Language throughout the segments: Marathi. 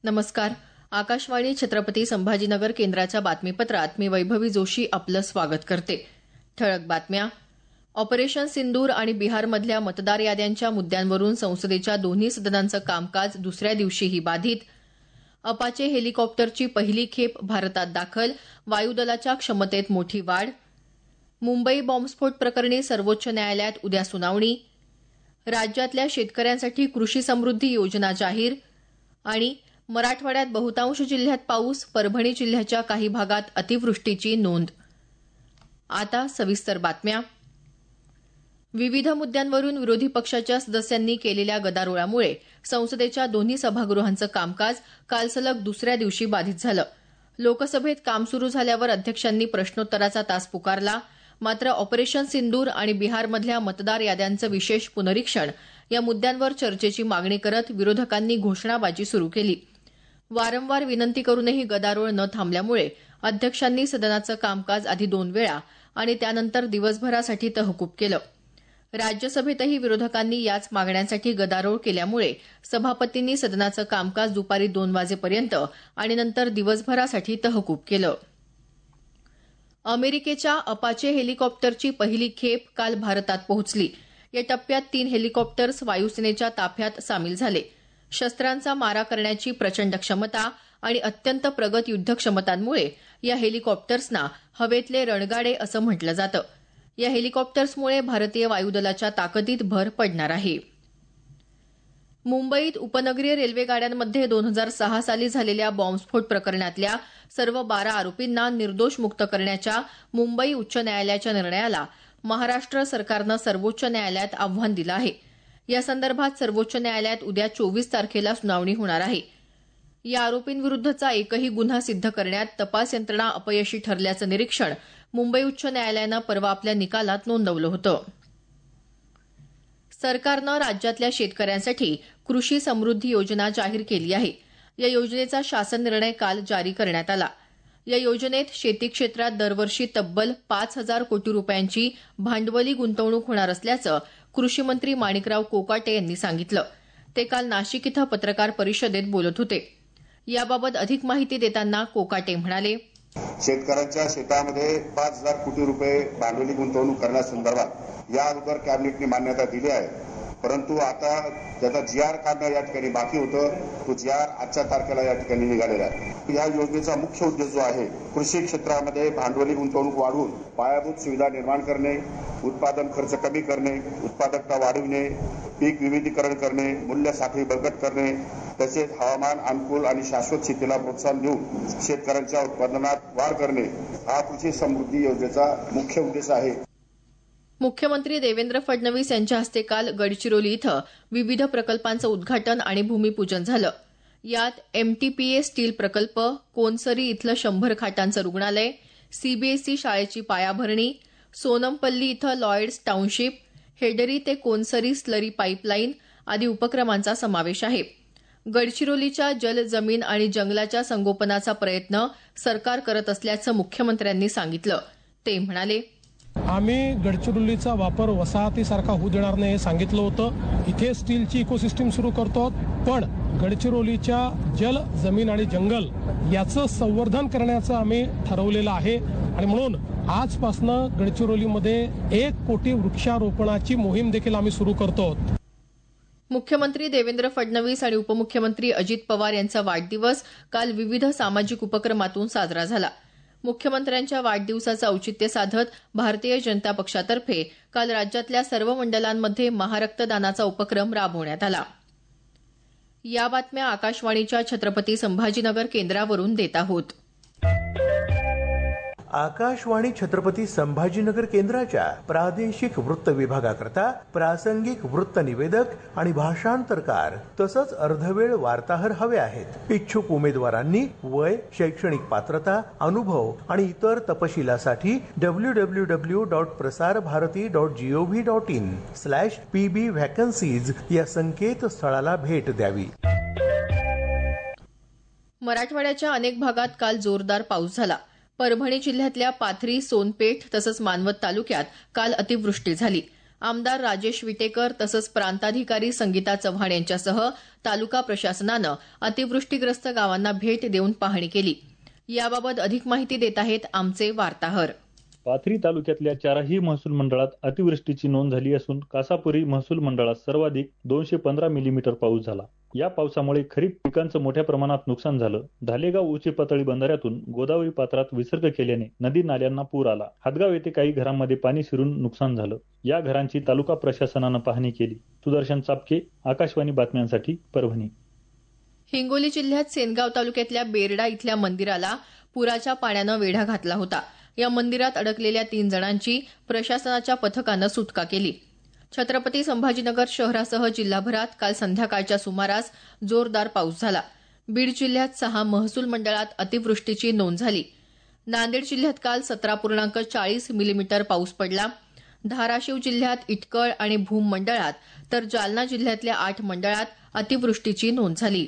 नमस्कार. आकाशवाणी छत्रपती संभाजीनगर केंद्राच्या बातमीपत्रात मी वैभवी जोशी आपलं स्वागत करते. ठळक बातम्या. ऑपरेशन सिंदूर आणि बिहारमधल्या मतदार याद्यांच्या मुद्द्यांवरून संसदेच्या दोन्ही सदनांचं कामकाज दुसऱ्या दिवशीही बाधित. अपाचे हेलिकॉप्टरची पहिली खेप भारतात दाखल, वायुदलाच्या क्षमतेत मोठी वाढ. मुंबई बॉम्बस्फोट प्रकरणी सर्वोच्च न्यायालयात उद्या सुनावणी. राज्यातल्या शेतकऱ्यांसाठी कृषी समृद्धी योजना जाहीर. आणि मराठवाड्यात बहुतांश जिल्ह्यात पाऊस, परभणी जिल्ह्याच्या काही भागात अतिवृष्टीची नोंद. आता सविस्तर बातम्या. विविध मुद्द्यांवरून विरोधी पक्षाच्या सदस्यांनी केलेल्या गदारोळामुळे संसदेच्या दोन्ही सभागृहांचं कामकाज काल सलग दुसऱ्या दिवशी बाधित झालं. लोकसभेत काम सुरू झाल्यावर अध्यक्षांनी प्रश्नोत्तराचा तास पुकारला. मात्र ऑपरेशन सिंदूर आणि बिहारमधल्या मतदार याद्यांचं विशेष पुनरीक्षण या मुद्द्यांवर चर्चेची मागणी करत विरोधकांनी घोषणाबाजी सुरू केली. वारंवार विनंती करूनही गदारोळ न थांबल्यामुळे अध्यक्षांनी सदनाचं कामकाज आधी 2 वेळा आणि त्यानंतर दिवसभरासाठी तहकूब केलं. राज्यसभेतही विरोधकांनी याच मागण्यांसाठी गदारोळ केल्यामुळे सभापतींनी सदनाचं कामकाज दुपारी 2 वाजेपर्यंत आणि नंतर दिवसभरासाठी तहकूब केलं. अमेरिकेच्या अपाचे हेलिकॉप्टरची पहिली खेप काल भारतात पोहोचली. या टप्प्यात 3 हेलिकॉप्टर्स वायुसेनेच्या ताफ्यात सामील झाले. शस्त्रांचा मारा करण्याची प्रचंड क्षमता आणि अत्यंत प्रगत युद्धक्षमतांमुळे या हेलिकॉप्टर्सना हवेतले रणगाडे असं म्हटलं जातं. या हेलिकॉप्टर्समुळे भारतीय वायुदलाच्या ताकदीत भर पडणार आहे. मुंबईत उपनगरीय रेल्वे गाड्यांमध्ये 2006 साली झालेल्या बॉम्बस्फोट प्रकरणातल्या सर्व 12 आरोपींना निर्दोष मुक्त करण्याच्या मुंबई उच्च न्यायालयाच्या निर्णयाला महाराष्ट्र सरकारनं सर्वोच्च न्यायालयात आव्हान दिलं आहे. या संदर्भात सर्वोच्च न्यायालयात उद्या 24 तारखेला सुनावणी होणार आहे. या आरोपींविरुद्धचा एकही गुन्हा सिद्ध करण्यात तपास यंत्रणा अपयशी ठरल्याचं निरीक्षण मुंबई उच्च न्यायालयानं परवा आपल्या निकालात नोंदवलं होतं. सरकारनं राज्यातल्या शेतकऱ्यांसाठी कृषी समृद्धी योजना जाहीर केली आहे. या योजनेचा शासन निर्णय काल जारी करण्यात आला. या योजनेत शेती क्षेत्रात दरवर्षी तब्बल 5,000 कोटी रुपयांची भांडवली गुंतवणूक होणार असल्याचं कृषी मंत्री माणिकराव कोकाटे यांनी सांगितलं. ते काल नाशिक इथं पत्रकार परिषदेत बोलत होते. याबाबत अधिक माहिती देताना कोकाटे म्हणाले, शेतकऱ्यांच्या शेतामध्ये 5,000 कोटी रुपये भांडवली गुंतवणूक करण्यासंदर्भात या अगोदर कॅबिनेटने मान्यता दिली आहे. परंतु आता त्याचा GR काढणं या ठिकाणी बाकी होतं. तो GR आजच्या तारखेला या ठिकाणी निघालेला आहे. या योजनेचा मुख्य उद्देश जो आहे, कृषी क्षेत्रामध्ये भांडवली गुंतवणूक वाढवून पायाभूत सुविधा निर्माण करणे, उत्पादन खर्च कमी करणे, उत्पादकता वाढविणे, पीक विविधीकरण करणे, मूल्य साखळी बळकट करणे, तसेच हवामान अनुकूल आणि शाश्वत शेतीला प्रोत्साहन देऊन शेतकऱ्यांच्या उत्पादनात वाढ करणे हा कृषी समृद्धी योजनेचा मुख्य उद्देश आहे. मुख्यमंत्री देवेंद्र फडणवीस यांच्या हस्ते काल गडचिरोली इथं विविध प्रकल्पांचं उद्घाटन आणि भूमिपूजन झालं. यात MTPA स्टील प्रकल्प, कोनसरी इथलं 100 खाटांचं रुग्णालय, CBSE शाळेची पायाभरणी, सोनमपल्ली इथं लॉयड्स टाऊनशिप, हेडरी ते कोनसरी स्लरी पाईपलाईन आदी उपक्रमांचा समावेश आहे. गडचिरोलीच्या जल, जमीन आणि जंगलाच्या संगोपनाचा प्रयत्न सरकार करत असल्याचं मुख्यमंत्र्यांनी सांगितलं. ते म्हणाले, आम्ही गडचिरोलीचा वापर वसाहतीसारखा होऊ देणार नाही हे सांगितलं होतं. इथे स्टीलची इकोसिस्टीम सुरू करतो, पण गडचिरोलीच्या जल, जमीन आणि जंगल याचं संवर्धन करण्याचं आम्ही ठरवलेलं आहे. आणि म्हणून आजपासनं गडचिरोलीमध्ये 1 कोटी वृक्षारोपणाची मोहीम देखील आम्ही सुरू करतो. मुख्यमंत्री देवेंद्र फडणवीस आणि उपमुख्यमंत्री अजित पवार यांचा वाढदिवस काल विविध सामाजिक उपक्रमातून साजरा झाला. मुख्यमंत्र्यांच्या वाढदिवसाचं औचित्य साधत भारतीय जनता पक्षातर्फे काल राज्यातल्या सर्व मंडलांमध्ये महारक्तदानाचा उपक्रम राबवण्यात आला. या बातम्या आकाशवाणीच्या छत्रपती संभाजीनगर केंद्रावरून देत आहोत. आकाशवाणी छत्रपती संभाजीनगर केंद्राच्या प्रादेशिक वृत्त विभागाकरता प्रासंगिक वृत्त निवेदक आणि भाषांतरकार तसंच अर्धवेळ वार्ताहर हवे आहेत. इच्छुक उमेदवारांनी वय, शैक्षणिक पात्रता, अनुभव आणि इतर तपशिलासाठी www.prasarbharati.gov.in/pb व्हॅकन्सीज या संकेतस्थळाला भेट द्यावी. मराठवाड्याच्या अनेक भागात काल जोरदार पाऊस झाला. परभणी जिल्ह्यातल्या पाथरी, सोनपेठ तसंच मानवत तालुक्यात काल अतिवृष्टी झाली. आमदार राजेश विटेकर तसंच प्रांताधिकारी संगीता चव्हाण यांच्यासह तालुका प्रशासनानं अतिवृष्टीग्रस्त गावांना भेट देऊन पाहणी केली. याबाबत अधिक माहिती देत आहेत आमचे वार्ताहर. पाथरी तालुक्यातल्या 4ही महसूल मंडळात अतिवृष्टीची नोंद झाली असून कासापुरी महसूल मंडळात सर्वाधिक 215 मिलीमीटर पाऊस झाला. या पावसामुळे खरीप पिकांचं मोठ्या प्रमाणात नुकसान झालं. धालेगाव उंची पातळी बंधाऱ्यातून गोदावरी पात्रात विसर्ग केल्याने नदी नाल्यांना पूर आला. हातगाव येथे काही घरांमध्ये पाणी शिरून नुकसान झालं. या घरांची तालुका प्रशासनानं पाहणी केली. सुदर्शन चापके, आकाशवाणी बातम्यांसाठी परभणी. हिंगोली जिल्ह्यात सेनगाव तालुक्यातल्या बेरडा इथल्या मंदिराला पुराच्या पाण्यानं वेढा घातला होता. या मंदिरात अडकलेल्या 3 जणांची प्रशासनाच्या पथकानं सुटका केली. छत्रपती संभाजीनगर शहरासह जिल्हाभरात काल संध्याकाळच्या सुमारास जोरदार पाऊस झाला. बीड जिल्ह्यात 6 महसूल मंडळात अतिवृष्टीची नोंद झाली. नांदेड जिल्ह्यात काल 17.40 मिलीमीटर पाऊस पडला. धाराशिव जिल्ह्यात इटकळ आणि भूम मंडळात तर जालना जिल्ह्यातल्या 8 मंडळात अतिवृष्टीची नोंद झाली.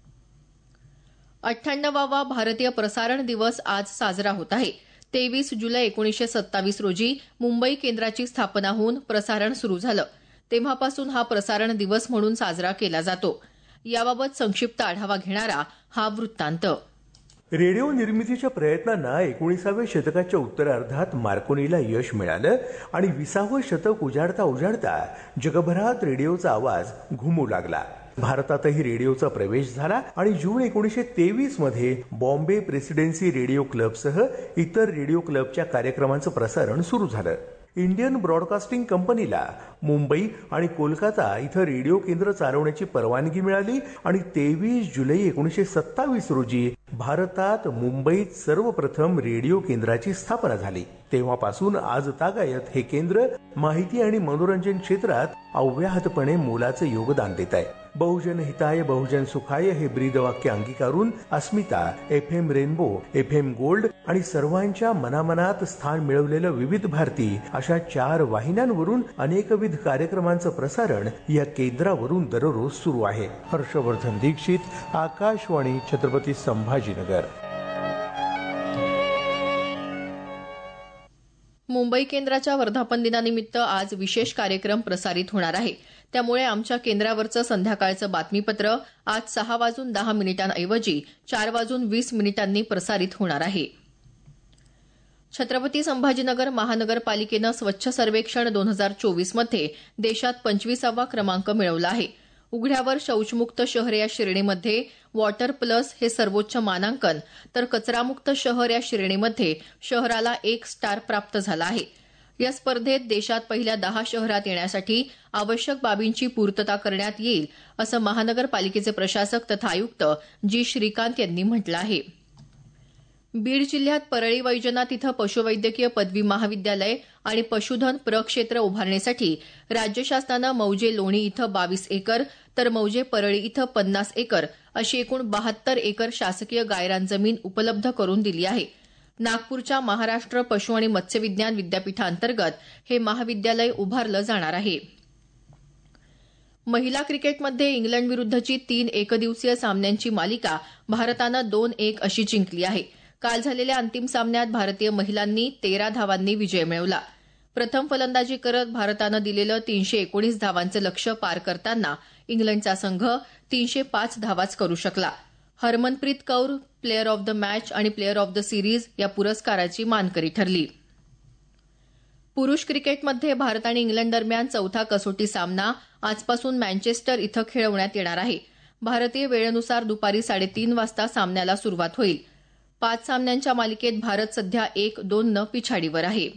98वा भारतीय प्रसारण दिवस आज साजरा होत आहे. 23 जुलै 1927 रोजी मुंबई केंद्राची स्थापना होऊन प्रसारण सुरू झालं. तेव्हापासून हा प्रसारण दिवस म्हणून साजरा केला जातो. याबाबत संक्षिप्त आढावा घेणारा हा वृत्तांत. रेडिओ निर्मितीच्या प्रयत्नांना 19व्या शतकाच्या उत्तरार्धात मार्कोनीला यश मिळालं आणि 20वं शतक उजाडता जगभरात रेडिओचा आवाज घुमू लागला. भारतातही रेडिओचा प्रवेश झाला आणि जून 1923 मध्ये बॉम्बे प्रेसिडेन्सी रेडिओ क्लबसह इतर रेडिओ क्लबच्या कार्यक्रमांचं प्रसारण सुरू झालं. इंडियन ब्रॉडकास्टिंग कंपनीला मुंबई आणि कोलकाता इथं रेडिओ केंद्र चालवण्याची परवानगी मिळाली आणि 23 जुलै 1927 रोजी भारतात मुंबईत सर्वप्रथम रेडिओ केंद्राची स्थापना झाली. तेव्हापासून आजतागायत हे केंद्र माहिती आणि मनोरंजन क्षेत्रात अव्याहतपणे मोलाचं योगदान देत आहे. बहुजन हिताय बहुजन सुखाय हे ब्रीदवाक्य अंगीकारून Asmita, FM Rainbow, FM Gold आणि सर्वांच्या मनामनात स्थान मिळवलेलं विविध भारती अशा 4 वाहिन्यांवरून अनेकविध कार्यक्रमांचं प्रसारण या केंद्रावरून दररोज सुरू आहे. हर्षवर्धन दीक्षित, आकाशवाणी, छत्रपती संभाजीनगर. मुंबई केंद्राच्या वर्धापन दिनानिमित्त आज विशेष कार्यक्रम प्रसारित होणार आहे. त्यामुळे आमच्या केंद्रावरचं संध्याकाळचं बातमीपत्र आज 6:10 ऐवजी 4:20 प्रसारित होणार आहे. छत्रपती संभाजीनगर महानगरपालिकेनं स्वच्छ सर्वेक्षण 2024 मध्ये देशात 25वा क्रमांक मिळवला आहे. उघड्यावर शौचमुक्त शहर या श्रेणीमध्ये वॉटर प्लस हे सर्वोच्च मानांकन, तर कचरामुक्त शहर या श्रेणीमध्ये शहराला 1 स्टार प्राप्त झाला आहे. या स्पर्धेत देशात पहिल्या 10 शहरात येण्यासाठी आवश्यक बाबींची पूर्तता करण्यात येईल असं महानगरपालिकेचे प्रशासक तथा आयुक्त जी श्रीकांत यांनी म्हटलं आहे. बीड जिल्ह्यात परळी वैजनाथ इथं पशुवैद्यकीय पदवी महाविद्यालय आणि पशुधन प्रक्षेत्र उभारण्यासाठी राज्य शासनानं मौजे लोणी इथं 22 एकर तर मौजे परळी इथं 50 एकर अशी एकूण 72 एकर शासकीय गायरान जमीन उपलब्ध करून दिली आहे. नागपूरच्या महाराष्ट्र पशु आणि मत्स्यविज्ञान विद्यापीठाअंतर्गत हे महाविद्यालय उभारलं जाणार आहे. महिला क्रिकेटमध्ये इंग्लंड विरुद्धची 3 एकदिवसीय सामन्यांची मालिका भारतानं 2-1 अशी जिंकली आहे. काल झालेल्या अंतिम सामन्यात भारतीय महिलांनी 13 धावांनी विजय मिळवला. प्रथम फलंदाजी करत भारतानं दिलेलं 319 धावांचं लक्ष्य पार करताना इंग्लंडचा संघ 305 धावाच करू शकला. Harmanpreet Kaur player of the match आणि प्लेअर ऑफ द सिरीज या पुरस्काराची मानकरी ठरली. पुरुष क्रिकेटमध्ये भारत आणि इंग्लंड दरम्यान 4था कसोटी सामना आजपासून मँचेस्टर इथं खेळवण्यात येणार आहे. भारतीय वेळेनुसार दुपारी 3:30 वाजता सामन्याला सुरुवात होईल. 5 सामन्यांच्या मालिकेत भारत सध्या 1-2 पिछाडीवर आहे.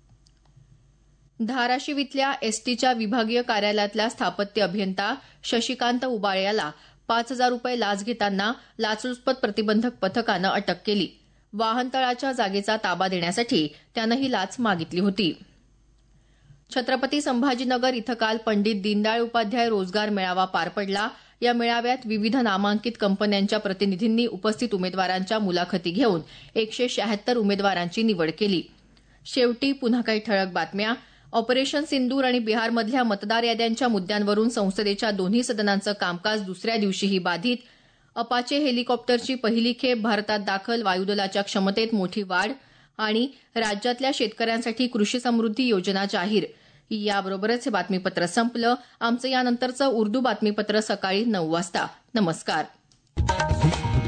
धाराशिव इथल्या एसटीच्या विभागीय कार्यालयातल्या स्थापत्य अभियंता शशिकांत उबाळे याला 5,000 रुपये लाच घेताना लाचलुचपत प्रतिबंधक पथकानं अटक केली. वाहनतळाच्या जागेचा ताबा देण्यासाठी त्यानं ही लाच मागितली होती. छत्रपती संभाजीनगर इथं काल पंडित दीनदयाळ उपाध्याय रोजगार मेळावा पार पडला. या मेळाव्यात विविध नामांकित कंपन्यांच्या प्रतिनिधींनी उपस्थित उमेदवारांच्या मुलाखती घेऊन 176 उमेदवारांची निवड केली. शेवटी पुन्हा काही ठळक बातम्या. ऑपरेशन सिंदूर आणि बिहारमधल्या मतदार याद्यांच्या मुद्द्यांवरून संसदेच्या दोन्ही सदनांचं कामकाज दुसऱ्या दिवशीही बाधित. अपाचे हेलिकॉप्टरची पहिली खेप भारतात दाखल, वायुदलाच्या क्षमतेत मोठी वाढ आणि राज्यातल्या शेतकऱ्यांसाठी कृषी समृद्धी योजना जाहीर. याबरोबरच हे बातमीपत्र संपलं. आमचं यानंतरचं उर्दू बातमीपत्र सकाळी 9 वाजता. नमस्कार.